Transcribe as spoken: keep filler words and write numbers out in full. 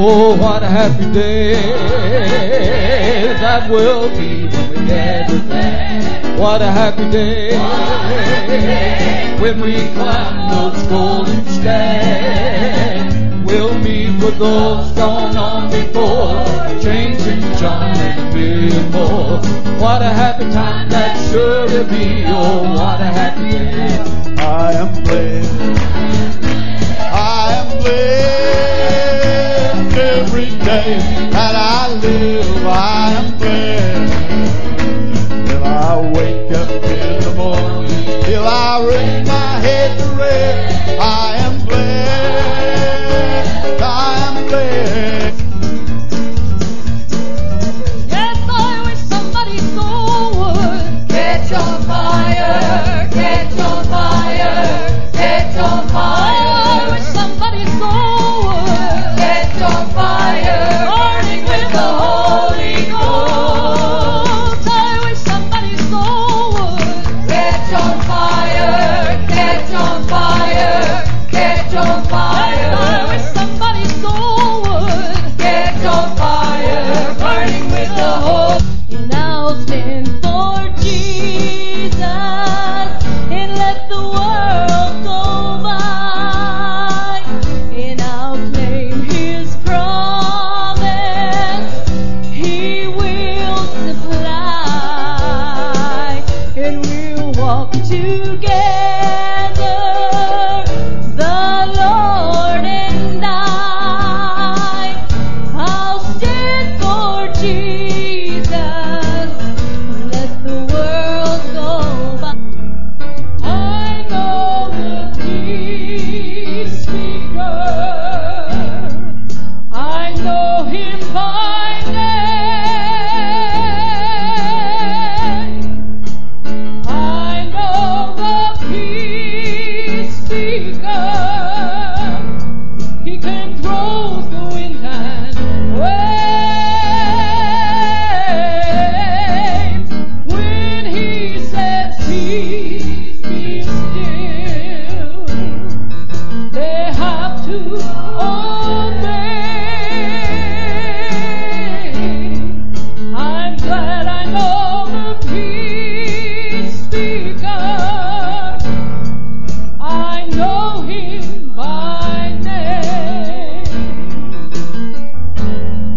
Oh, what a happy day that will be when we gather there. What a happy day when we climb those golden stairs. We'll meet with those gone on before, changing John and a million more. What a happy time that sure to be. Oh, what a happy day. I am blessed. I am blessed every day that I live. I am blessed till I wake up in the morning, till I raise my head to rest. I